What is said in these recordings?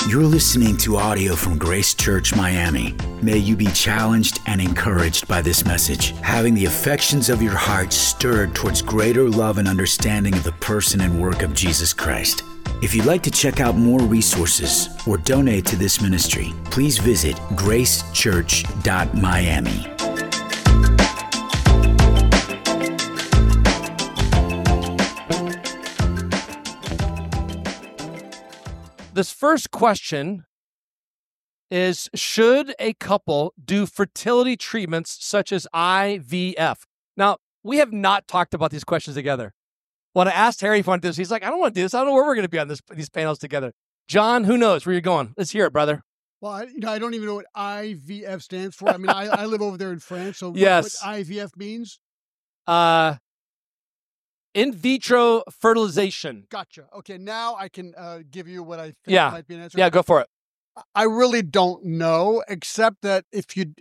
You're listening to audio from Grace Church Miami. May you be challenged and encouraged by this message, having the affections of your heart stirred towards greater love and understanding of the person and work of Jesus Christ. If you'd like to check out more resources or donate to this ministry, please visit gracechurch.miami. This first question is, should a couple do fertility treatments such as IVF? Now, we have not talked about these questions together. When I asked Harry if he wanted to do this, he's like, I don't want to do this. I don't know where we're going to be on these panels together. John, who knows where you're going? Let's hear it, brother. Well, I don't even know what IVF stands for. I mean, I live over there in France, so yes. What IVF means? In vitro fertilization. Gotcha. Okay, now I can give you what I think might be an answer. Yeah, go for it. I really don't know, except that if the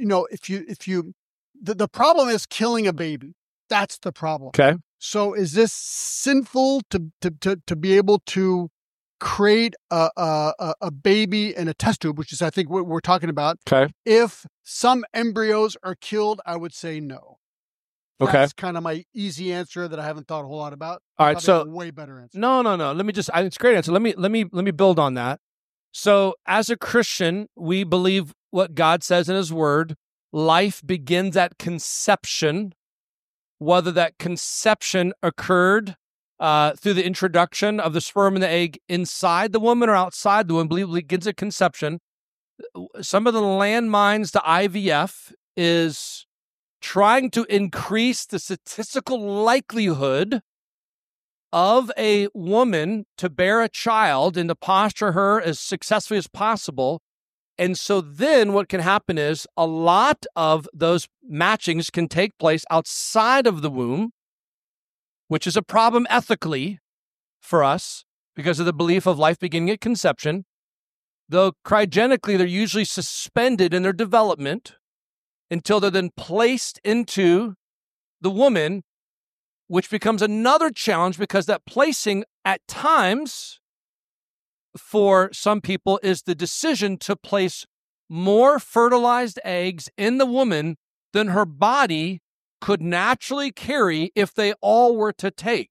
problem is killing a baby. That's the problem. Okay. So is this sinful to be able to create a baby in a test tube, which is, I think, what we're talking about? Okay. If some embryos are killed, I would say no. Okay. That's kind of my easy answer that I haven't thought a whole lot about. All right, so a way better answer. No. It's a great answer. Let me build on that. So, as a Christian, we believe what God says in His Word. Life begins at conception. Whether that conception occurred through the introduction of the sperm and the egg inside the woman or outside the woman, believe it begins at conception. Some of the landmines to IVF is trying to increase the statistical likelihood of a woman to bear a child and to posture her as successfully as possible. And so then what can happen is a lot of those matchings can take place outside of the womb, which is a problem ethically for us because of the belief of life beginning at conception. Though cryogenically, they're usually suspended in their development until they're then placed into the woman, which becomes another challenge because that placing at times for some people is the decision to place more fertilized eggs in the woman than her body could naturally carry if they all were to take.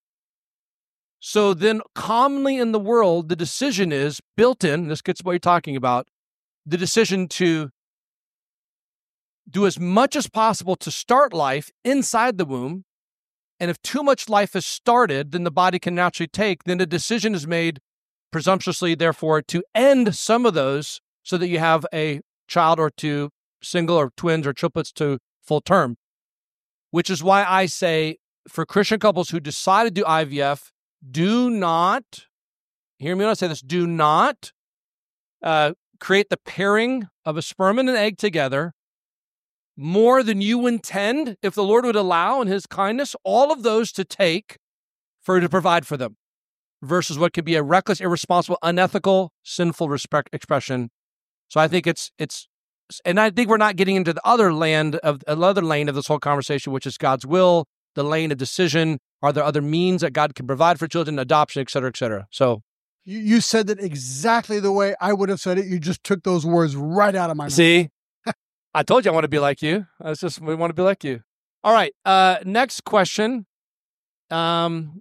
So then commonly in the world, the decision is built in, this gets what you're talking about, the decision to do as much as possible to start life inside the womb. And if too much life is started, then the body can naturally take, then a decision is made presumptuously, therefore, to end some of those so that you have a child or two, single or twins or triplets to full term. Which is why I say for Christian couples who decide to do IVF, do not, hear me when I say this, do not create the pairing of a sperm and an egg together more than you intend, if the Lord would allow in His kindness, all of those to take to provide for them, versus what could be a reckless, irresponsible, unethical, sinful expression. So I think and I think we're not getting into the other lane of this whole conversation, which is God's will, the lane of decision. Are there other means that God can provide for children, adoption, et cetera, et cetera? So you said that exactly the way I would have said it. You just took those words right out of my mouth. See? I told you I want to be like you. We want to be like you. All right. Next question. Okay.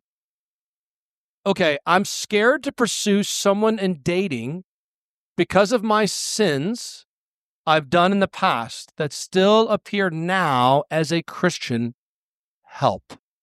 I'm scared to pursue someone in dating because of my sins I've done in the past that still appear now as a Christian. Help.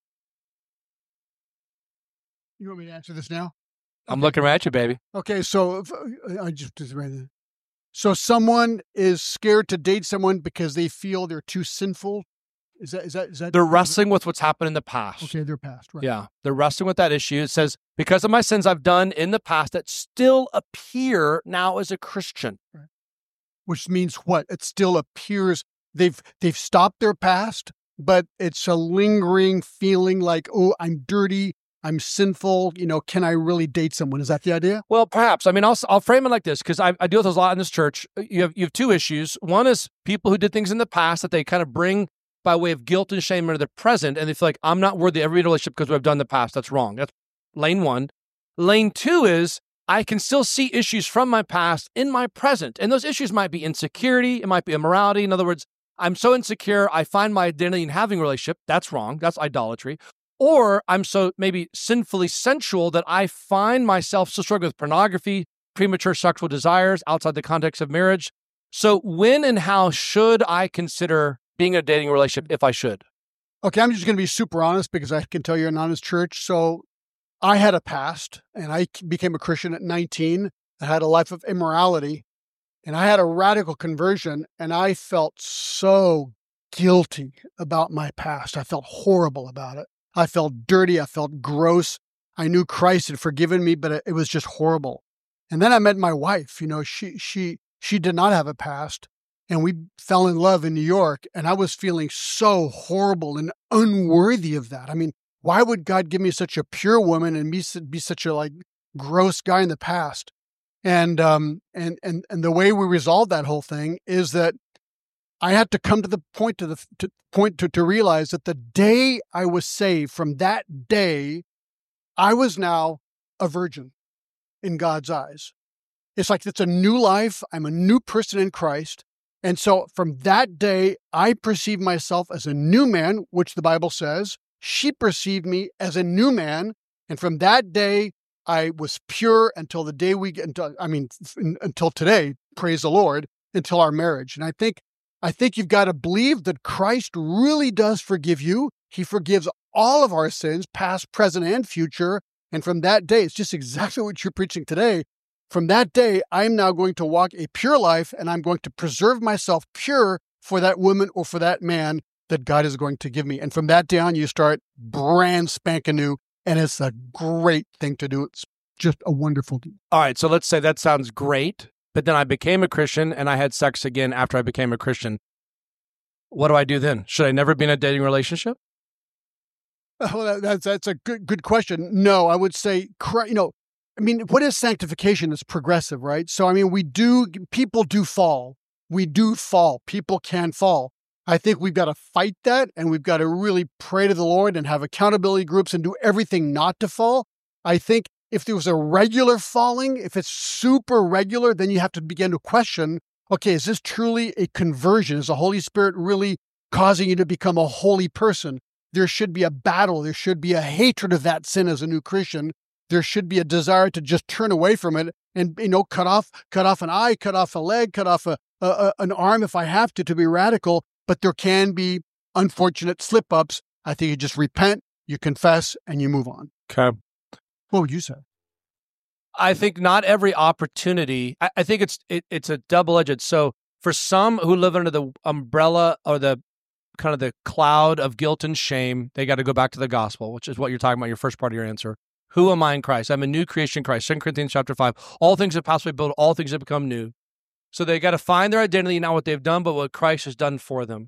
You want me to answer this now? I'm looking right at you, baby. Okay. So I just right there. So someone is scared to date someone because they feel they're too sinful. Is that? They're wrestling with what's happened in the past. Okay, their past, right? Yeah, they're wrestling with that issue. It says, because of my sins I've done in the past that still appear now as a Christian. Right. Which means what? It still appears they've stopped their past, but it's a lingering feeling like, oh, I'm dirty. I'm sinful, can I really date someone? Is that the idea? Well, perhaps. I mean, I'll frame it like this, because I deal with this a lot in this church. You have two issues. One is people who did things in the past that they kind of bring by way of guilt and shame into the present, and they feel like, I'm not worthy of every relationship because what I've done in the past. That's wrong. That's lane one. Lane two is I can still see issues from my past in my present. And those issues might be insecurity. It might be immorality. In other words, I'm so insecure, I find my identity in having a relationship. That's wrong. That's idolatry. Or I'm so maybe sinfully sensual that I find myself still struggling with pornography, premature sexual desires outside the context of marriage. So when and how should I consider being in a dating relationship if I should? Okay, I'm just going to be super honest because I can tell you're an honest church. So I had a past and I became a Christian at 19. I had a life of immorality and I had a radical conversion and I felt so guilty about my past. I felt horrible about it. I felt dirty. I felt gross. I knew Christ had forgiven me, but it was just horrible. And then I met my wife. You know, she did not have a past. And we fell in love in New York. And I was feeling so horrible and unworthy of that. I mean, why would God give me such a pure woman and be such a like gross guy in the past? And the way we resolved that whole thing is that I had to come to the point to realize that the day I was saved, from that day, I was now a virgin in God's eyes. It's like it's a new life. I'm a new person in Christ. And so from that day, I perceived myself as a new man, which the Bible says. She perceived me as a new man. And from that day, I was pure until the day until today, praise the Lord, until our marriage. And I think you've got to believe that Christ really does forgive you. He forgives all of our sins, past, present, and future. And from that day, it's just exactly what you're preaching today. From that day, I'm now going to walk a pure life and I'm going to preserve myself pure for that woman or for that man that God is going to give me. And from that day on, you start brand spanking new. And it's a great thing to do. It's just a wonderful deal. All right. So let's say that sounds great, but then I became a Christian and I had sex again after I became a Christian. What do I do then? Should I never be in a dating relationship? Well, that's a good question. No, I would say, what is sanctification? It's progressive, right? So, people do fall. We do fall. People can fall. I think we've got to fight that and we've got to really pray to the Lord and have accountability groups and do everything not to fall. I think if there was a regular falling, if it's super regular, then you have to begin to question, okay, is this truly a conversion? Is the Holy Spirit really causing you to become a holy person? There should be a battle. There should be a hatred of that sin as a new Christian. There should be a desire to just turn away from it and, cut off an eye, cut off a leg, cut off an arm if I have to be radical. But there can be unfortunate slip-ups. I think you just repent, you confess, and you move on. Okay. What would you say? I think not every opportunity. I think it's a double-edged. So for some who live under the umbrella or the kind of the cloud of guilt and shame, they got to go back to the gospel, which is what you're talking about, your first part of your answer. Who am I in Christ? I'm a new creation in Christ. 2 Corinthians chapter 5. All things have passed away, built, all things have become new. So they got to find their identity, not what they've done, but what Christ has done for them.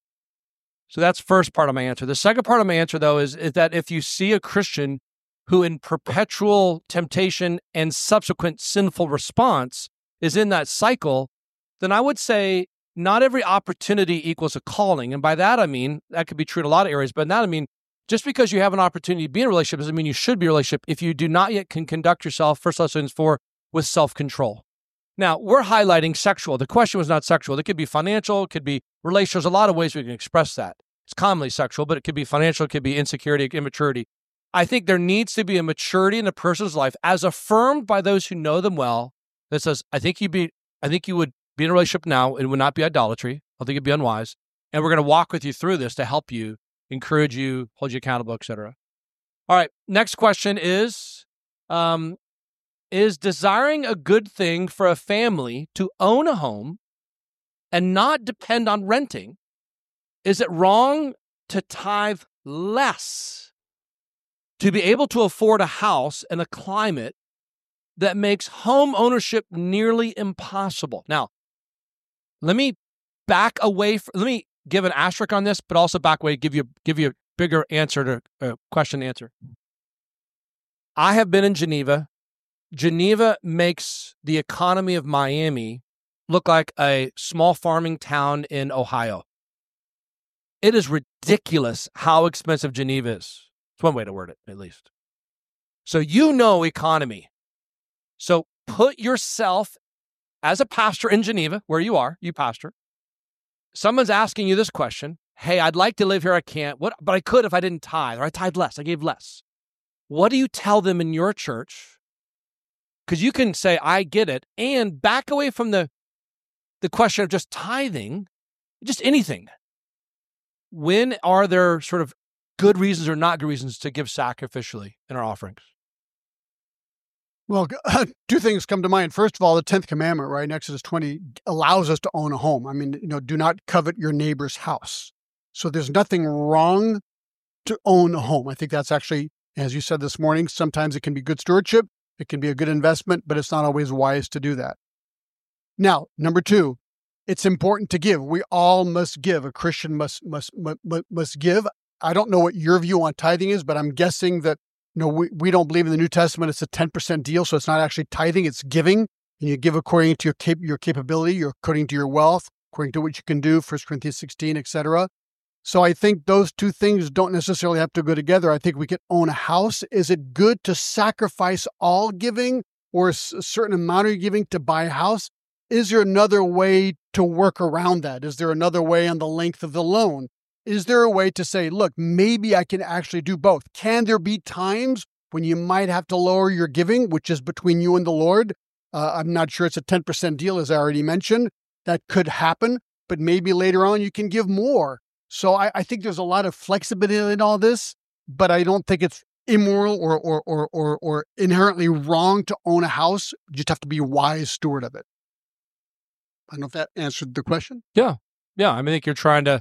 So that's first part of my answer. The second part of my answer, though, is that if you see a Christian who in perpetual temptation and subsequent sinful response is in that cycle, then I would say not every opportunity equals a calling. And by that, I mean, that could be true in a lot of areas, but in that, I mean, just because you have an opportunity to be in a relationship doesn't mean you should be in a relationship if you do not yet can conduct yourself, 1 Thessalonians 4, with self-control. Now, we're highlighting sexual. The question was not sexual. It could be financial, it could be relational. There's a lot of ways we can express that. It's commonly sexual, but it could be financial, it could be insecurity, immaturity. I think there needs to be a maturity in a person's life as affirmed by those who know them well that says, I think you would be in a relationship now. It would not be idolatry. I think it'd be unwise. And we're going to walk with you through this to help you, encourage you, hold you accountable, etc. All right. Next question is desiring a good thing for a family to own a home and not depend on renting, is it wrong to tithe less to be able to afford a house in a climate that makes home ownership nearly impossible? Now, let me give an asterisk on this, but also back away, give you a bigger answer to a question answer. I have been in Geneva. Geneva makes the economy of Miami look like a small farming town in Ohio. It is ridiculous how expensive Geneva is. It's one way to word it, at least. So economy. So put yourself as a pastor in Geneva, where you are, you pastor. Someone's asking you this question. Hey, I'd like to live here. I can't. But I could if I didn't tithe, or I tithe less. I gave less. What do you tell them in your church? Because you can say, I get it, and back away from the question of just tithing, just anything. When are there sort of good reasons or not good reasons to give sacrificially in our offerings? Well, two things come to mind. First of all, the 10th commandment, right, in Exodus 20, allows us to own a home. I mean, do not covet your neighbor's house. So there's nothing wrong to own a home. I think that's actually, as you said this morning, sometimes it can be good stewardship. It can be a good investment, but it's not always wise to do that. Now, number two, it's important to give. We all must give. A Christian must give. I don't know what your view on tithing is, but I'm guessing that we don't believe in the New Testament it's a 10% deal, so it's not actually tithing, it's giving. And you give according to your capability, according to your wealth, according to what you can do, 1 Corinthians 16, etc. So I think those two things don't necessarily have to go together. I think we could own a house. Is it good to sacrifice all giving or a certain amount of giving to buy a house? Is there another way to work around that? Is there another way on the length of the loan? Is there a way to say, look, maybe I can actually do both? Can there be times when you might have to lower your giving, which is between you and the Lord? I'm not sure it's a 10% deal, as I already mentioned. That could happen, but maybe later on you can give more. So I think there's a lot of flexibility in all this, but I don't think it's immoral or inherently wrong to own a house. You just have to be a wise steward of it. I don't know if that answered the question. Yeah. I think you're trying to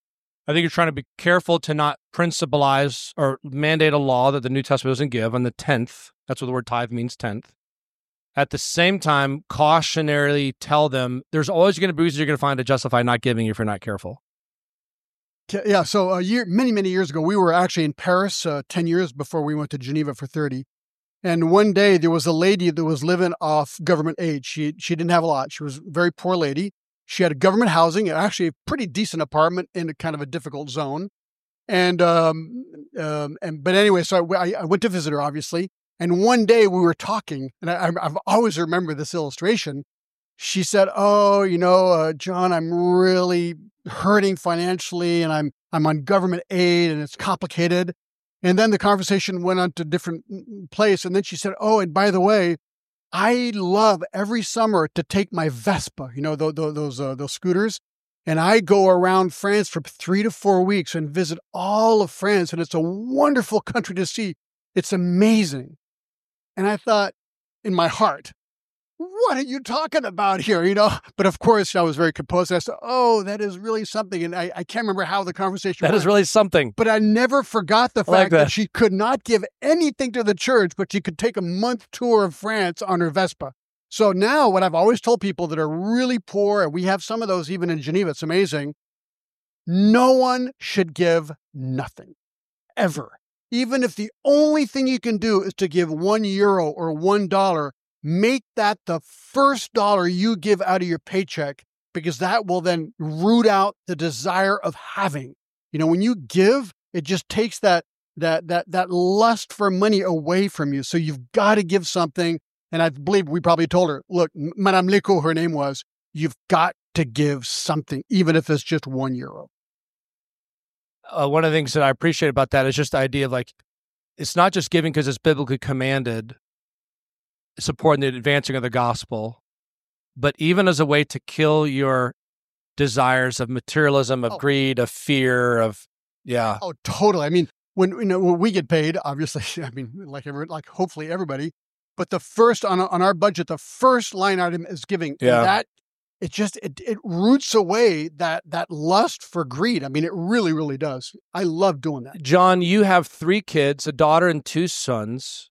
be careful to not principalize or mandate a law that the New Testament doesn't give on the 10th. That's what the word tithe means, 10th. At the same time, cautionarily tell them there's always going to be reasons you're going to find to justify not giving if you're not careful. Yeah, so many years ago, we were actually in Paris 10 years before we went to Geneva for 30. And one day there was a lady that was living off government aid. She didn't have a lot. She was a very poor lady. She had a government housing, actually a pretty decent apartment in a kind of a difficult zone. But anyway, so I went to visit her, obviously. And one day we were talking, and I've always remembered this illustration. She said, John, I'm really hurting financially, and I'm on government aid, and it's complicated. And then the conversation went on to a different place. And then she said, oh, and by the way, I love every summer to take my Vespa, those scooters, and I go around France for 3 to 4 weeks and visit all of France, and it's a wonderful country to see. It's amazing. And I thought in my heart, what are you talking about here? But of course I was very composed. I said, oh, that is really something. And I can't remember how the conversation went. That is really something. But I never forgot the fact that she could not give anything to the church, but she could take a month tour of France on her Vespa. So now what I've always told people that are really poor, and we have some of those even in Geneva, it's amazing. No one should give nothing, ever. Even if the only thing you can do is to give €1 or $1, make that the first dollar you give out of your paycheck, because that will then root out the desire of having. When you give, it just takes that lust for money away from you. So you've got to give something. And I believe we probably told her, look, Madame Leco, her name was, you've got to give something, even if it's just €1. One of the things that I appreciate about that is just the idea of it's not just giving because it's biblically commanded, supporting the advancing of the gospel, but even as a way to kill your desires of materialism, of greed, of fear, yeah. Oh, totally. I mean, when we get paid, obviously, I mean, like hopefully everybody, but the first on our budget, the first line item is giving. Yeah. And that it roots away that lust for greed. I mean, it really, really does. I love doing that. John, you have 3 kids, a daughter and 2 sons.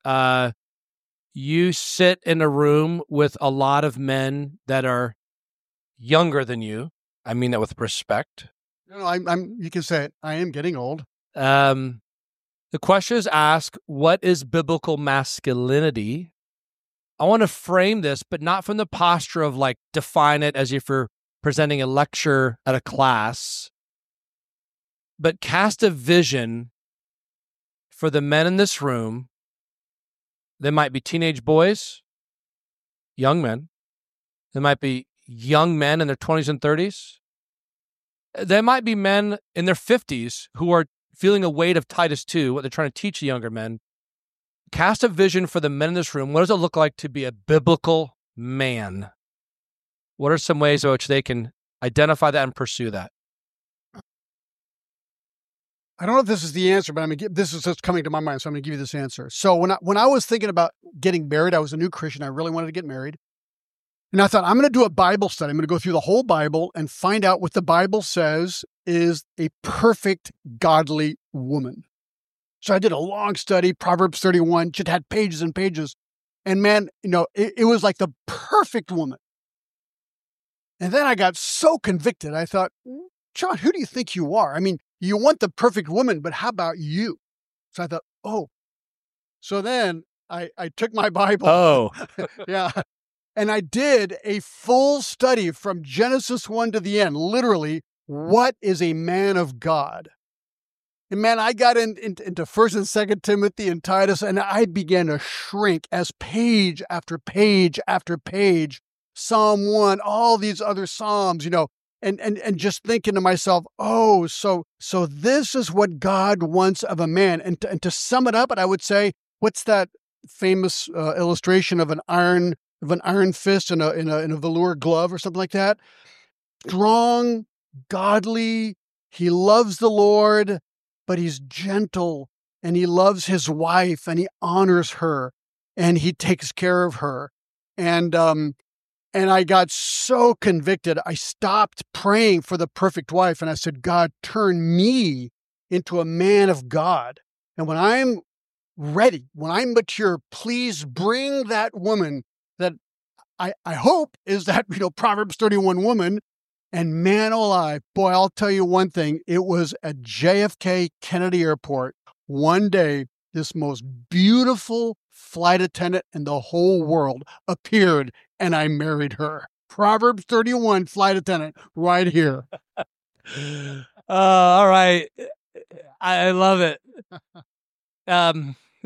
You sit in a room with a lot of men that are younger than you. I mean that with respect. No, you can say it. I am getting old. The question is asked, what is biblical masculinity? I want to frame this, but not from the posture of define it as if you're presenting a lecture at a class, but cast a vision for the men in this room. They might be teenage boys. young men. They might be young men in their 20s and 30s. There might be men in their 50s who are feeling a weight of Titus 2, what they're trying to teach the younger men. Cast a vision for the men in this room. What does it look like to be a biblical man? What are some ways in which they can identify that and pursue that? I don't know if this is the answer, but this is what's coming to my mind, so I'm going to give you this answer. So when I was thinking about getting married, I was a new Christian. I really wanted to get married. And I thought, I'm going to do a Bible study. I'm going to go through the whole Bible and find out what the Bible says is a perfect, godly woman. So I did a long study, Proverbs 31, just had pages and pages. And man, it was like the perfect woman. And then I got so convicted. I thought, John, who do you think you are? I mean, you want the perfect woman, but how about you? So I thought, oh. So then I took my Bible. Oh. Yeah. And I did a full study from Genesis 1 to the end. Literally, what is a man of God? And man, I got into 1st and 2nd Timothy and Titus, and I began to shrink as page after page after page, Psalm 1, all these other Psalms, and just thinking to myself, oh, so this is what God wants of a man. And to sum it up, I would say, what's that famous illustration of an iron fist in a velour glove or something like that? Strong, godly, he loves the Lord, but he's gentle, and he loves his wife, and he honors her, and he takes care of her. And I got so convicted, I stopped praying for the perfect wife, and I said, God, turn me into a man of God. And when I'm ready, when I'm mature, please bring that woman that I hope is that, Proverbs 31 woman. And man alive, boy, I'll tell you one thing. It was at JFK Kennedy Airport. One day, this most beautiful flight attendant in the whole world appeared, and I married her. Proverbs 31 flight attendant right here. All right. I love it. That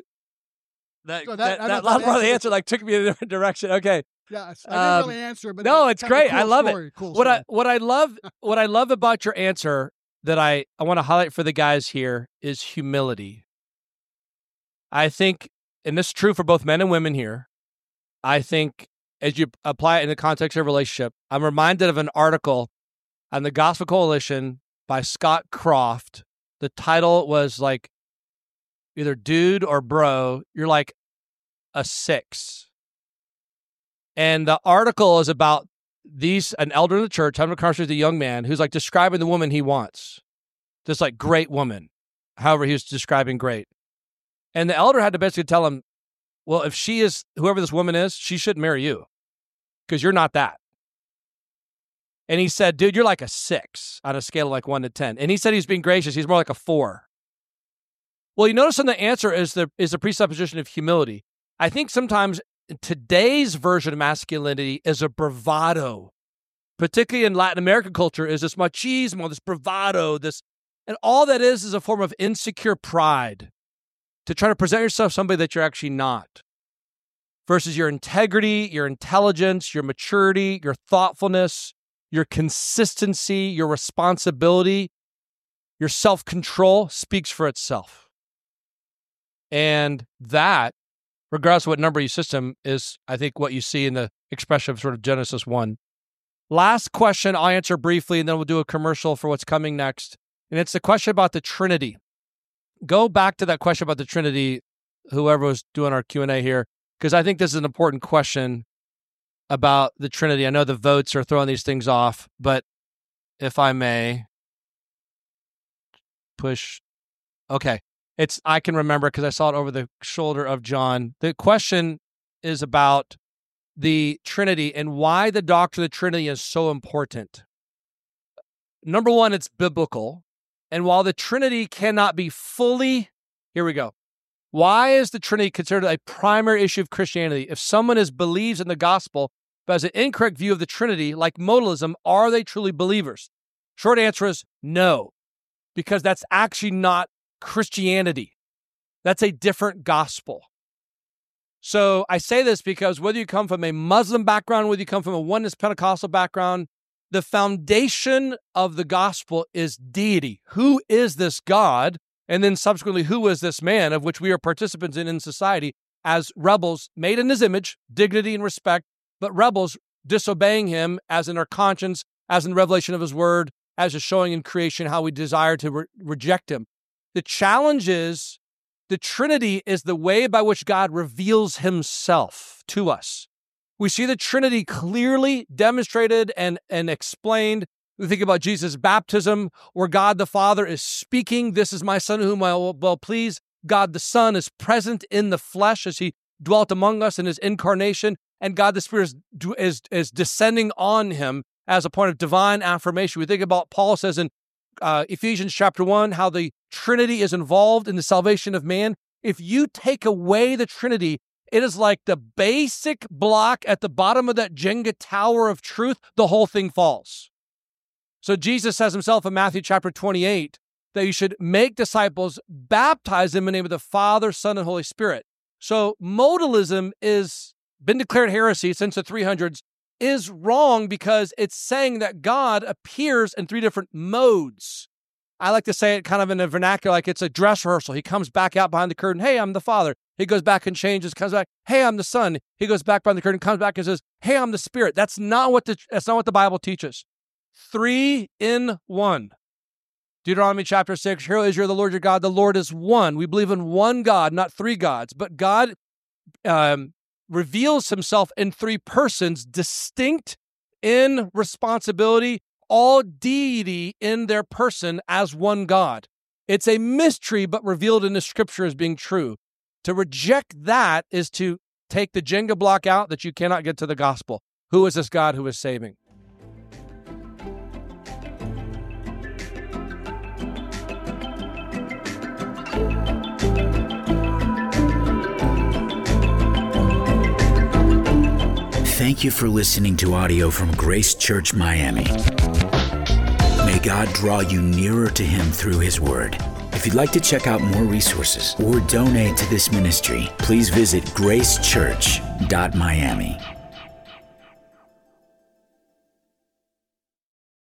last part of the answer took me in a different direction. Okay. Yeah, I didn't really answer, but no, it's great. Cool I love story. it. Cool what I love about your answer that I want to highlight for the guys here is humility. I think, and this is true for both men and women here, I think as you apply it in the context of a relationship, I'm reminded of an article on the Gospel Coalition by Scott Croft. The title was either dude or bro, you're like a 6. And the article is about an elder in the church having a conversation with a young man who's describing the woman he wants. This great woman. However, he was describing great. And the elder had to basically tell him, well, if she is, whoever this woman is, she shouldn't marry you because you're not that. And he said, dude, you're like a 6 on a scale of 1 to 10. And he said he's being gracious. He's more like a 4. Well, you notice in the answer is the presupposition of humility. I think sometimes today's version of masculinity is a bravado, particularly in Latin American culture, is this machismo, this bravado, and all that is a form of insecure pride to try to present yourself somebody that you're actually not, versus your integrity, your intelligence, your maturity, your thoughtfulness, your consistency, your responsibility, your self-control speaks for itself. And that, regardless of what number you system, is, I think, what you see in the expression of sort of Genesis 1. Last question I'll answer briefly, and then we'll do a commercial for what's coming next. And it's the question about the Trinity. Go back to that question about the Trinity, whoever was doing our Q&A here, because I think this is an important question about the Trinity. I know the votes are throwing these things off, but if I may push. Okay. I can remember because I saw it over the shoulder of John. The question is about the Trinity and why the doctrine of the Trinity is so important. Number one, it's biblical. And while the Trinity cannot be fully, here we go. Why is the Trinity considered a primary issue of Christianity? If someone believes in the gospel, but has an incorrect view of the Trinity, like modalism, are they truly believers? Short answer is no, because that's actually not Christianity. That's a different gospel. So I say this because whether you come from a Muslim background, whether you come from a Oneness Pentecostal background, the foundation of the gospel is deity. Who is this God? And then subsequently, who is this man of which we are participants in society as rebels made in his image, dignity and respect, but rebels disobeying him as in our conscience, as in revelation of his word, as is showing in creation how we desire to reject him. The challenge is the Trinity is the way by which God reveals himself to us. We see the Trinity clearly demonstrated and explained. We think about Jesus' baptism, where God the Father is speaking, "This is my Son whom I will well please." God the Son is present in the flesh as he dwelt among us in his incarnation, and God the Spirit is descending on him as a point of divine affirmation. We think about Paul says in Ephesians chapter 1, how the Trinity is involved in the salvation of man. If you take away the Trinity, it is like the basic block at the bottom of that Jenga tower of truth, the whole thing falls. So Jesus says himself in Matthew chapter 28 that you should make disciples, baptize them in the name of the Father, Son, and Holy Spirit. So modalism is been declared heresy since the 300s, is wrong because it's saying that God appears in three different modes. I like to say it kind of in a vernacular, like it's a dress rehearsal. He comes back out behind the curtain. "Hey, I'm the Father." He goes back and changes, comes back. "Hey, I'm the Son." He goes back behind the curtain, comes back and says, "Hey, I'm the Spirit." That's not what the Bible teaches. 3 in 1. Deuteronomy chapter 6, "Hear, O Israel, the Lord your God, the Lord is one." We believe in one God, not three gods, but God reveals himself in three persons, distinct in responsibility, all deity in their person as one God. It's a mystery, but revealed in the scripture as being true. To reject that is to take the Jenga block out that you cannot get to the gospel. Who is this God who is saving? Thank you for listening to audio from Grace Church Miami. May God draw you nearer to him through his word. If you'd like to check out more resources or donate to this ministry, please visit gracechurch.miami.